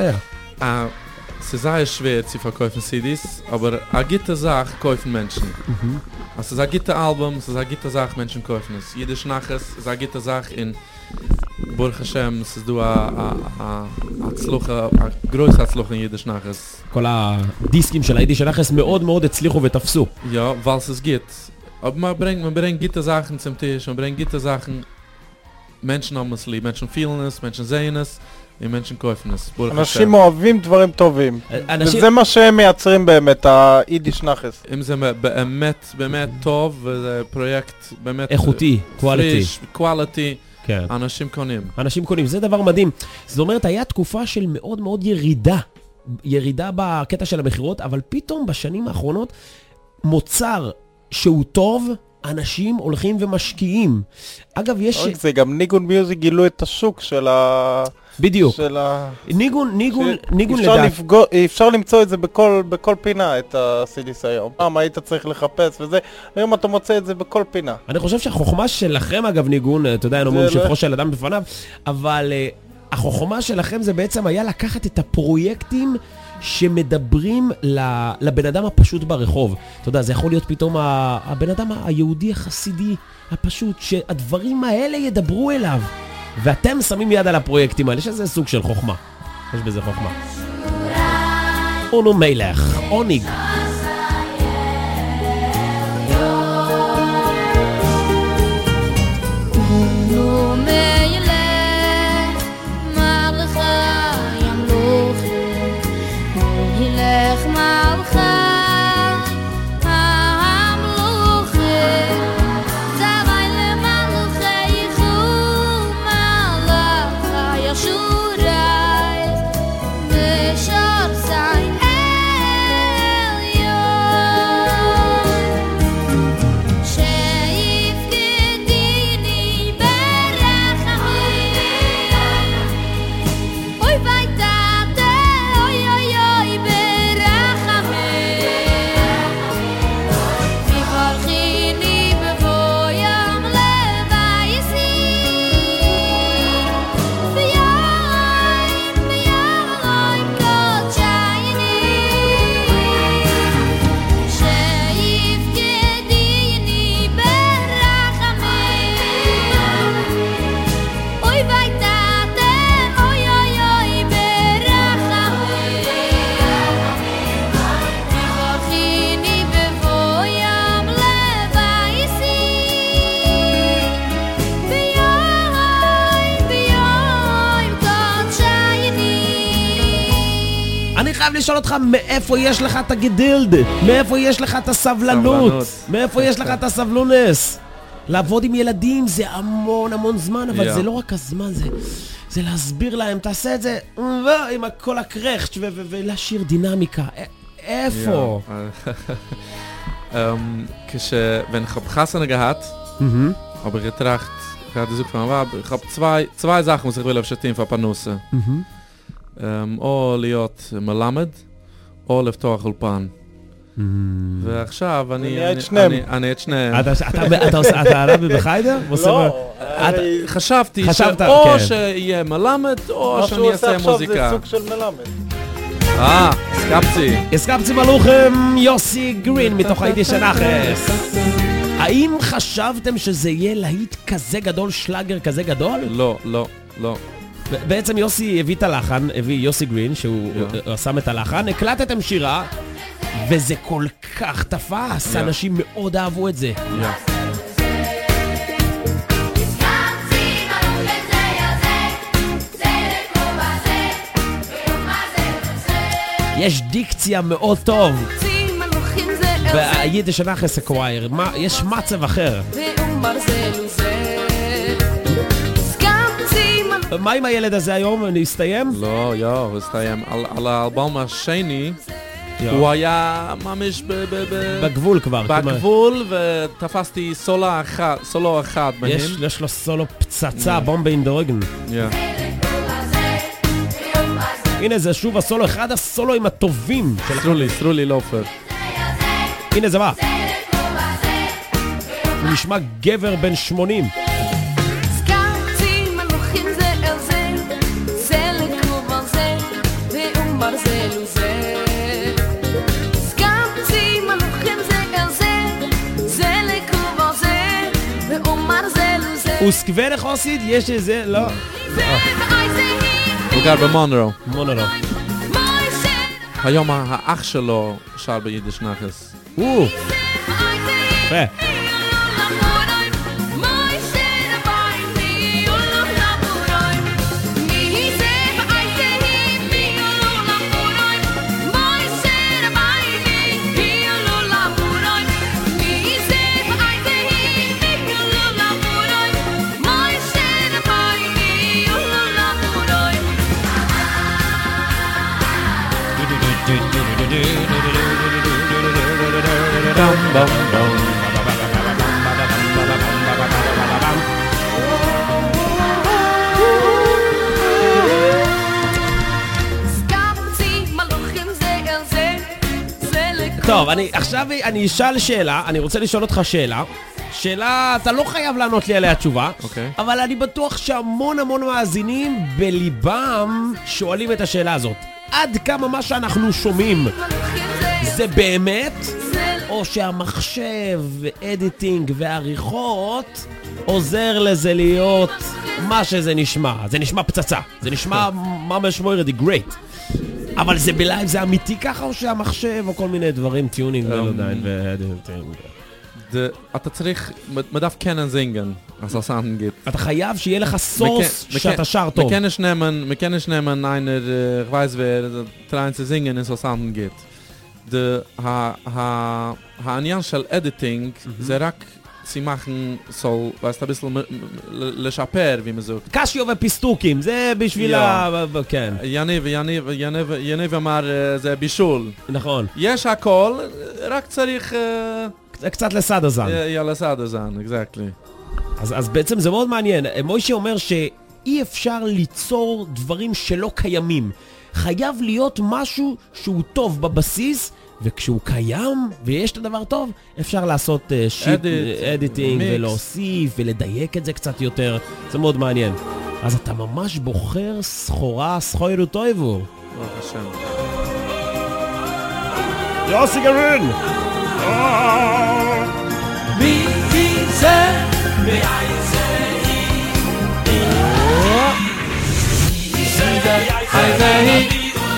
Es ist sehr schwer zu verkaufen CDs, aber eine gute Sache kaufen Menschen. Es ist eine gute Album, es ist eine gute Sache, Menschen kaufen es. Jiddisch Nachricht ist eine gute Sache in ברוך השם, זה דו ההצלוחה, הגרוס ההצלוחה in Jiddisch Nachas. כל הדיסקים של היידיש נחס מאוד מאוד הצליחו ותפסו. Ja, weil es geht. Aber man bringt gute Sachen zum Tisch, man bringt gute Sachen. Menschen haben es lieb, Menschen fühlen es, Menschen sehen es, und Menschen kaufen es. אנשים אוהבים דברים טובים. וזה מה שהם מייצרים באמת, היידיש נחס. אם זה באמת טוב, וזה פרויקט באמת... איכותי, quality. כן. אנשים קונים. אנשים קונים, זה דבר מדהים. זאת אומרת, היה תקופה של מאוד מאוד ירידה בקטע של המחירות, אבל פתאום בשנים האחרונות מוצר שהוא טוב, אנשים הולכים ומשקיעים. אגב, יש... זה גם ניגון מיוזיק גילו את השוק של ה... בדיוק. ניגון לדעת. אפשר למצוא את זה בכל פינה, את הסידיס היום. פעם היית צריך לחפש וזה, היום אתה מוצא את זה בכל פינה. אני חושב שהחוכמה שלכם, אגב, ניגון, אתה יודע, אומרים שפחו של אדם בפניו, אבל החוכמה שלכם זה בעצם היה לקחת את הפרויקטים שמדברים לבן אדם הפשוט ברחוב. אתה יודע, זה יכול להיות פתאום הבן אדם היהודי החסידי הפשוט, שהדברים האלה ידברו אליו. ואתם שמים יד על הפרויקטים האלה, שזה סוג של חוכמה. יש בזה חוכמה. אונו מלך, אוניג. חייב לשאול אותך מאיפה יש לך את הגדילד, מאיפה יש לך את הסבלנות, מאיפה יש לך את הסבלונס. לעבוד עם ילדים זה המון זמן, אבל זה לא רק הזמן, זה להסביר להם, תעשה את זה עם כל הקרחט ולהשאיר דינמיקה. איפה? wenn ich hab Kassene gehabt, aber getracht, ich hatte so von ich hab zwei Sachen, was ich will aufschätzen für Panusse. או להיות מלמד, או לפתוח אולפן. ועכשיו אני את שניהם. אתה עלה בחיידר? לא. חשבתי שאו שיהיה מלמד, או שאני אעשה מוזיקה. מה שהוא עושה עכשיו זה סוג של מלמד. הסקפצי מלוכם, יוסי גרין מתוך היידיש נחס. האם חשבתם שזה יהיה להיט כזה גדול, שלאגר כזה גדול? לא. בעצם יוסי הביא את הלחן, הביא יוסי גרין, שהוא שם את הלחן, הקלטתם שירה, וזה כל כך תפס, אנשים מאוד אהבו את זה. יש דיקציה מאוד טוב. והיידיש נחס אקווייר, יש מצב אחר. מה עם הילד הזה היום? נסתיים? לא, הוא הסתיים. על האלבום השני, הוא היה ממש בגבול כבר. בגבול, ותפסתי סולו אחד מהם. יש לו סולו פצצה, בומבה אינדורגן. הנה זה שוב הסולו, אחד הסולוים הטובים. סטרולי לופר. הנה זה בא. הוא נשמע גבר בן 80. זה לקרוב על זה, ואומר זה לזה. וסקווה לחוסיד? יש איזה? לא. הוא גר במונרו. מונרו. היום האח שלו שר ביידיש נחס. יפה. טוב, עכשיו אני אשאל שאלה, אני רוצה לשאול אותך שאלה. שאלה, אתה לא חייב לענות לי עליה תשובה, אבל אני בטוח שהמון מאזינים בליבם שואלים את השאלה הזאת. עד כמה מה שאנחנו שומעים זה באמת, או שהמחשב, אדיטינג ועריכות עוזר לזה להיות מה שזה נשמע. זה נשמע פצצה, זה נשמע ממש מוירדי גרייט. אבל זה בלייב, זה אמיתי ככה, או שהמחשב או כל מיני דברים, טיונינג ולודיין ואדיטינג? אתה צריך מדף קנן זינגן, אז עושים גיט. אתה חייב שיהיה לך סורס שאתה שר טוב. מכנש נאמן einer, ich weiß wer, trying to singen in so Sound geht. העניין של אדיטינג זה רק צימחן סול, ואתה בסל לשפר ומזוק. קשיו ופיסטוקים, זה בשביל כן. יניב אמר זה בישול. נכון. יש הכל, רק צריך... קצת לסד הזן. לסד הזן, exactly. אז בעצם זה מאוד מעניין. מוישה אומר שאי אפשר ליצור דברים שלא קיימים. חייב להיות משהו שהוא טוב בבסיס, וכשהוא קיים ויש את הדבר טוב, אפשר לעשות אדיטינג ולהוסיף ולדייק את זה קצת יותר. זה מאוד מעניין. אז אתה ממש בוחר סחורה, סחוירו טויבו. יוסי גרין! מי זה? מי זה?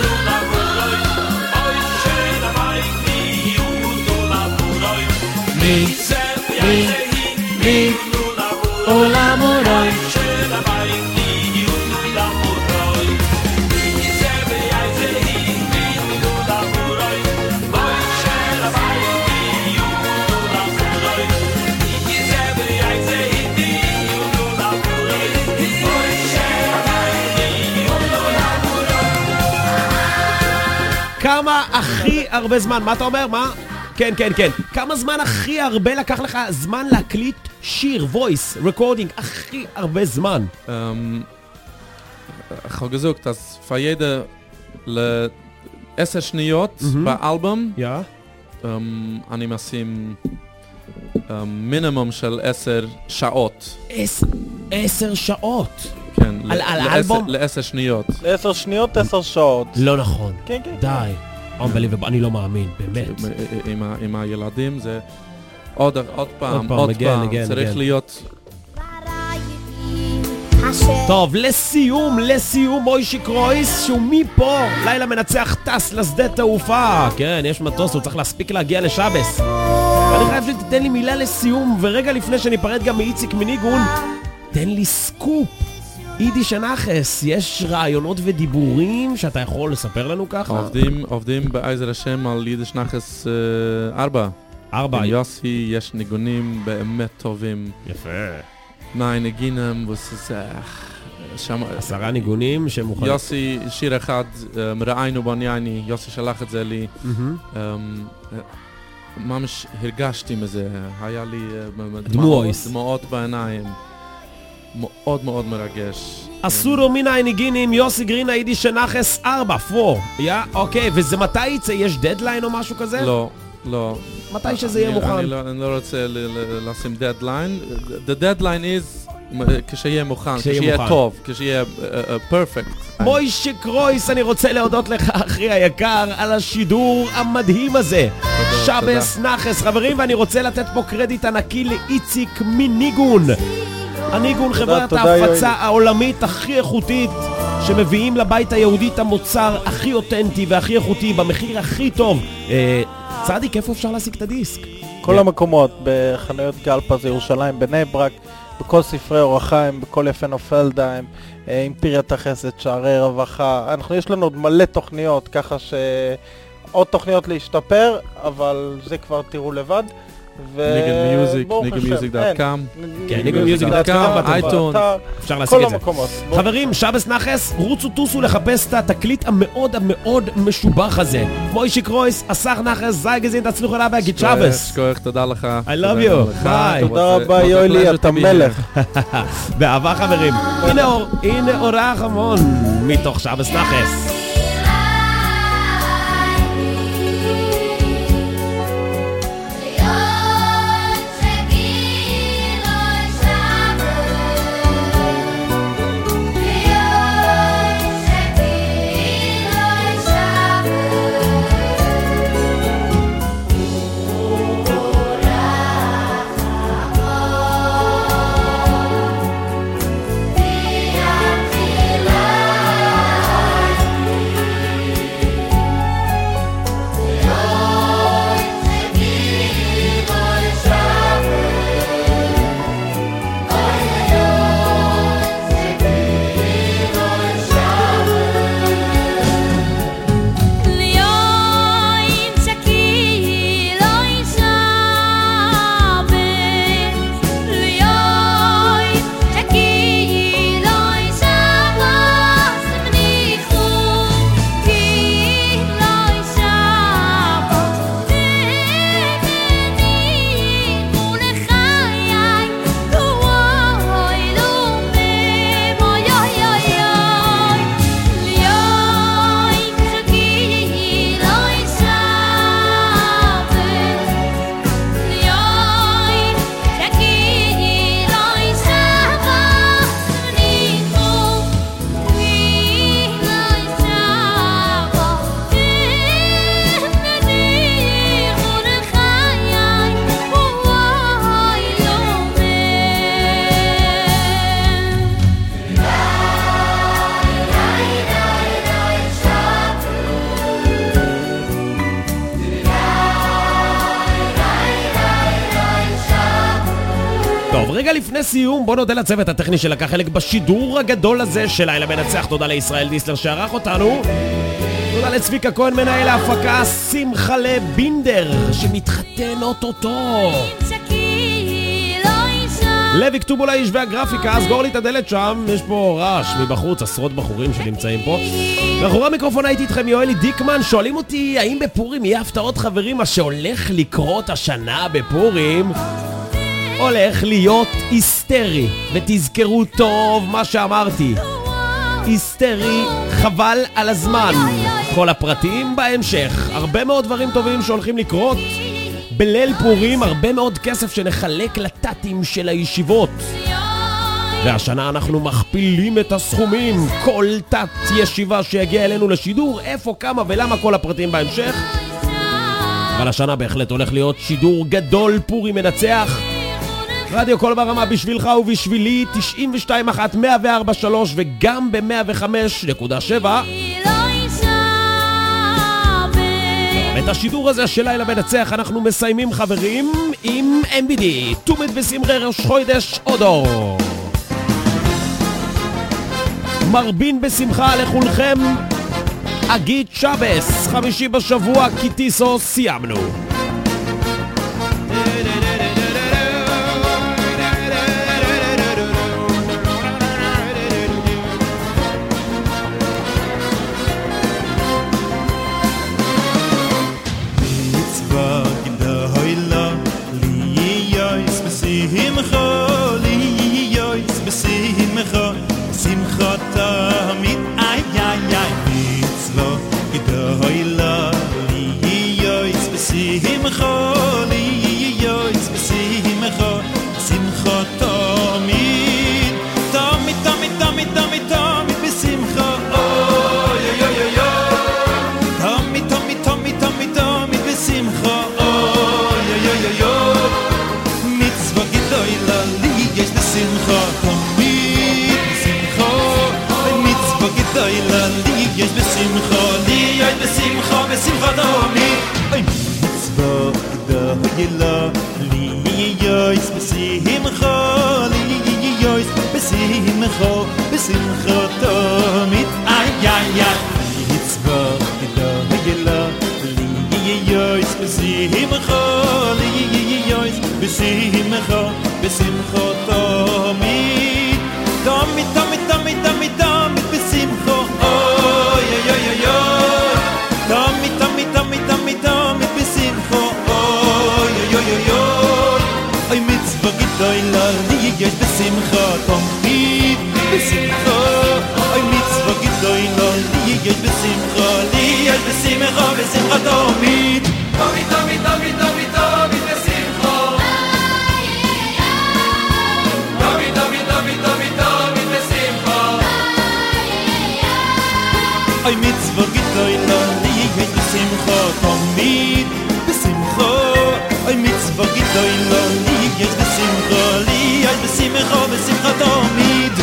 מי עולם אולי כמה הכי הרבה זמן? מה אתה אומר? מה? כן. כמה זמן הכי הרבה לקח לך זמן להקליט שיר, voice, recording, הכי הרבה זמן? Ich habe gesagt, dass für jede 10 שניות באלבום, אני משים מינימום של 10 שעות. 10 שעות? כן, לאלבום? ל10 שניות. 10 שניות, 10 שעות. לא נכון. כן. די. אני לא מאמין, באמת. עם הילדים זה עוד פעם, צריך להיות... טוב, לסיום, מוישה קרויס, שהוא מפה, לילה מנצח טס לשדה תעופה. כן, יש מטוס, הוא צריך להספיק להגיע לשבס. אני חייב שתתן לי מילה לסיום, ורגע לפני שניפרד גם מאיציק מניגון, תן לי סקופ. יידיש נחס, יש רעיונות ודיבורים שאתה יכול לספר לנו ככה? עובדים בעזר השם על יידיש נחס 4. עם יוסי יש ניגונים באמת טובים. יפה. נגינם וזה... 10 ניגונים שמוכנים. יוסי, שיר אחד, ראינו בנייני, יוסי שלח את זה לי. ממש הרגשתי מזה, היה לי דמעות בעיניים. מאוד מאוד מרגש. אסורו מיני ניגינים, יוסי גרין היידיש נחס 4, אוקיי, וזה מתי יצא? יש דדליין או משהו כזה? לא. מתי שזה יהיה מוכן? אני לא רוצה לשים דדליין. The deadline is כשיהיה מוכן, כשיהיה טוב, כשיהיה perfect. מוישה קרויס, אני רוצה להודות לך, אחי היקר, על השידור המדהים הזה. שבס נחס, חברים, ואני רוצה לתת פה קרדיט ענקי לאיציק מניגון. הניגון חברת ההפצה העולמית הכי איכותית, שמביאים לבית היהודי את המוצר הכי אותנטי והכי איכותי במחיר הכי טוב. צדיק, איפה אפשר להשיג את הדיסק? כל המקומות, בחנויות גלפז, ירושלים, בני ברק, בכל ספרי אור החיים, בכל יפה נופלדיים, אימפריית החסד, שערי רווחה. יש לנו עוד מלא תוכניות, ככה עוד תוכניות להשתפר, אבל זה כבר תראו לבד. ניגלמיוזיק.com, ניגלמיוזיק.com, אייטון, אפשר להשיג את זה. חברים, שבס נחס, רוצו טוסו לחפש את התקליט המאוד המאוד משובח הזה. מוישי קרויס, אסך נחס, זי גזין, תצליחו לה בהגיד שבס. שכוח, תודה לך. I love you, ביי. תודה רבה יואלי, אתה מלך. באהבה חברים. הנה אורח המון מתוך שבס נחס. רגע לפני סיום, בוא נודה לצוות הטכני שלקח חלק בשידור הגדול הזה של לילה מנצח. תודה לישראל דיסלר שערך אותנו. תודה לצביקה כהן מנהל ההפקה, שמחה לבינדר שמתחתן אוטוטו, לוי כתובו לאיש והגרפיקה. אז גור לי את הדלת שם, יש פה רעש מבחוץ, עשרות בחורים שנמצאים פה. מאחורי המיקרופון הייתי איתכם יואלי דיקמן. שואלים אותי האם בפורים יהיה הפתעות חברים. מה שהולך לקרות השנה בפורים הולך להיות היסטרי, ותזכרו טוב מה שאמרתי, היסטרי חבל על הזמן. כל הפרטים בהמשך. הרבה מאוד דברים טובים שהולכים לקרות בליל פורים, הרבה מאוד כסף שנחלק לטאטים של הישיבות, והשנה אנחנו מכפילים את הסכומים. כל תת ישיבה שיגיע אלינו לשידור, איפה, כמה ולמה, כל הפרטים בהמשך. אבל השנה בהחלט הולך להיות שידור גדול, פורים מנצח. רדיו קול ברמה בשבילך ובשבילי, 92.1 104.3 וגם ב-105.7. את השידור הזה של לילה מנצח אנחנו מסיימים חברים עם MBD, תומד וסמרי ראש חוידש אודור. מרבין בשמחה לכולכם, אגיד שבס, חמישי בשבוע, קיטיסו, סיימנו. שמחה תמיד איי איי איי מצווה גדולה להיות בשמחה להיות בשמחה שמחה תמיד תמיד תמיד תמיד תמיד תמיד בשמחה אוי אוי אוי אוי תמיד תמיד תמיד תמיד תמיד בשמחה אוי אוי אוי אוי מצווה גדולה להיות בשמחה yois besimcha yois besimcha tamid ay mitzva gedoyla yois besimcha yois besimcha tamid tamid besimcha oy tamid besimcha oy ay mitzva gedoyla yois besimcha tamid besimcha ay mitzva gedoyla yois besimcha tamid ay mitzvah gedoyla yois besimcha tamid besimcha ay mitzvah gedoyla yois besimcha tamid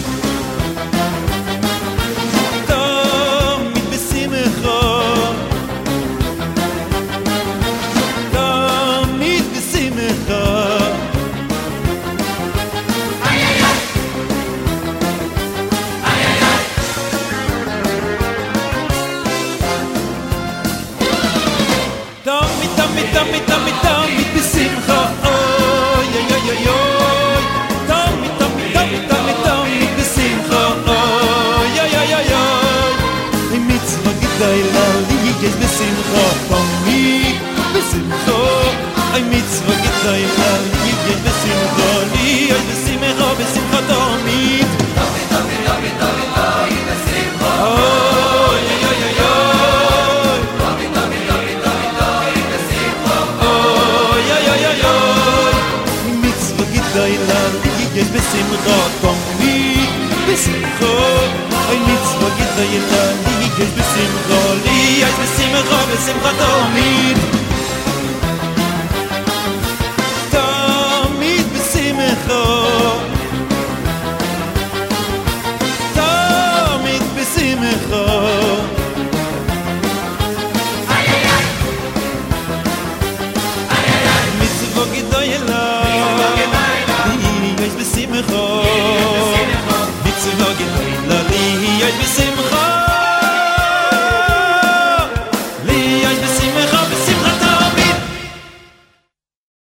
tamid besimcha oy tamid besimcha oy ay mitzvah gedoyla yois besimcha tamid besimcha ay mitzvah gedoyla yois besimcha tamid yes besimcha tamid besimcha ay mitzvah gedoyla yes besimcha yes besimcha tamid besimcha tamid besimcha mitzvah gedoyla besimcha